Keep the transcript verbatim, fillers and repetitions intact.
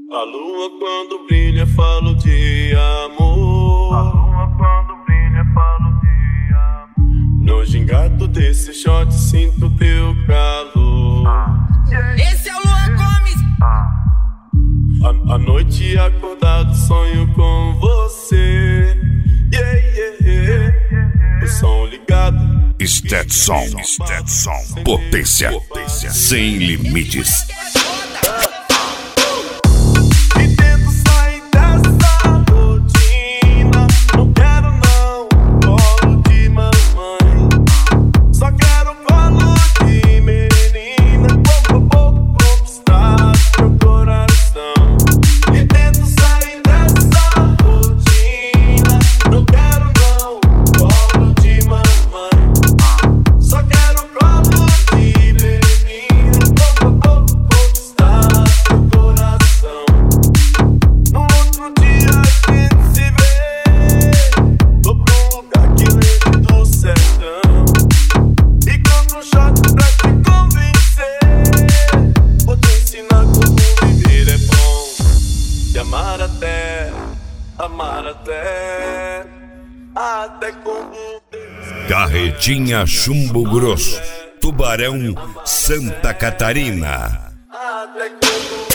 A lua quando brilha falo de amor. A lua quando brilha falo de amor. No gingado desse shot sinto teu calor. Ah. Esse é o Luan Gomes. Ah. A, a noite acordado sonho com você. Yeah, yeah, yeah. O som ligado. Stetson, Stetson, potência, potência sem limites. Amar até, amar até, até como Carretinha Chumbo Grosso, Tubarão, Santa Catarina. até como